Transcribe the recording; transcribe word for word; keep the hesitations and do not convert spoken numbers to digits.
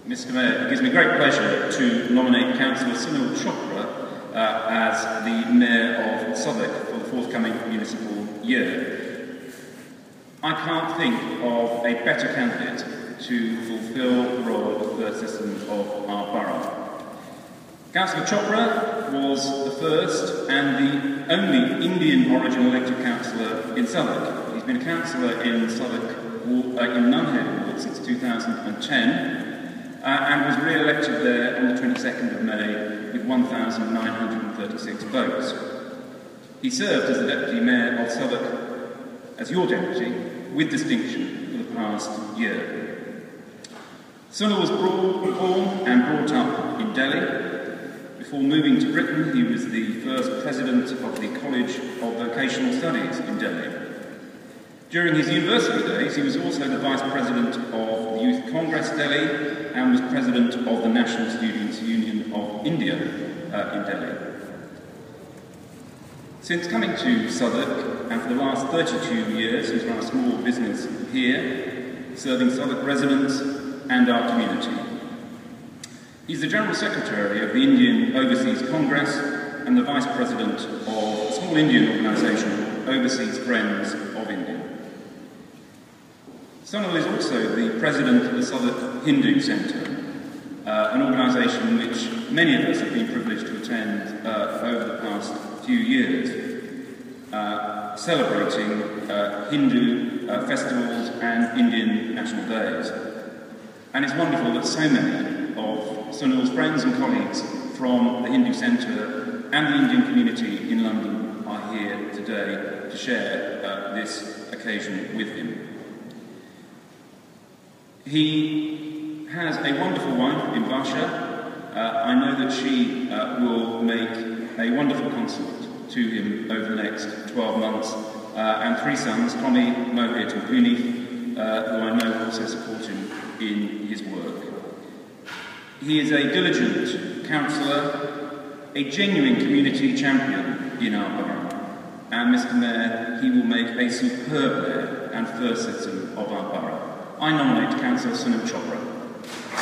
Mister Mayor, it gives me great pleasure to nominate Councillor Sunil Chopra uh, as the Mayor of Southwark for the forthcoming municipal year. I can't think of a better candidate to fulfil the role of first citizen of our borough. Councillor Chopra was the first and the only Indian origin elected councillor in Southwark. He's been a councillor in Southwark uh, in Nunhead Ward since two thousand ten. Uh, and was re-elected there on the twenty-second of May with one thousand nine hundred thirty-six votes. He served as the Deputy Mayor of Southwark, as your Deputy, with distinction for the past year. Sunil was brought, born and brought up in Delhi. Before moving to Britain, he was the first President of the College of Vocational Studies in Delhi. During his university days, he was also the Vice President of the Youth Congress Delhi and was President of the National Students' Union of India uh, in Delhi. Since coming to Southwark, and for the last thirty-two years, he's run a small business here, serving Southwark residents and our community. He's the General Secretary of the Indian Overseas Congress and the Vice President of a small Indian organisation, Overseas Friends of India. Sunil is also the President of the Southwark Hindu Centre, uh, an organisation which many of us have been privileged to attend uh, over the past few years, uh, celebrating uh, Hindu uh, festivals and Indian national days. And it's wonderful that so many of Sunil's friends and colleagues from the Hindu Centre and the Indian community in London are here today to share uh, this occasion with him. He has a wonderful wife in Varsha. Uh, I know that she uh, will make a wonderful consort to him over the next twelve months, uh, and three sons, Tommy, Mohit and Puneeth, uh, who I know also support him in his work. He is a diligent councillor, a genuine community champion in our borough, and Mister Mayor, he will make a superb mayor and first citizen of our borough. I nominate Councillor Sunil Chopra.